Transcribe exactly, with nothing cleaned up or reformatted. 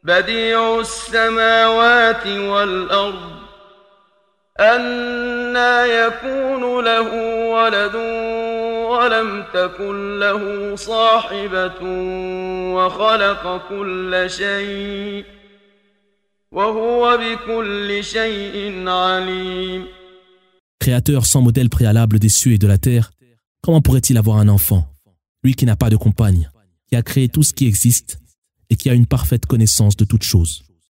بديع السماوات والأرض أنى يكون له ولد ولم تكن له صاحبة وخلق كل شيء وهو بكل شيء عليم. Créateur sans modèle préalable des cieux et de la terre, comment pourrait-il avoir un enfant, lui qui n'a pas de compagne, qui a créé tout ce qui existe et qui a une parfaite connaissance de toutes choses?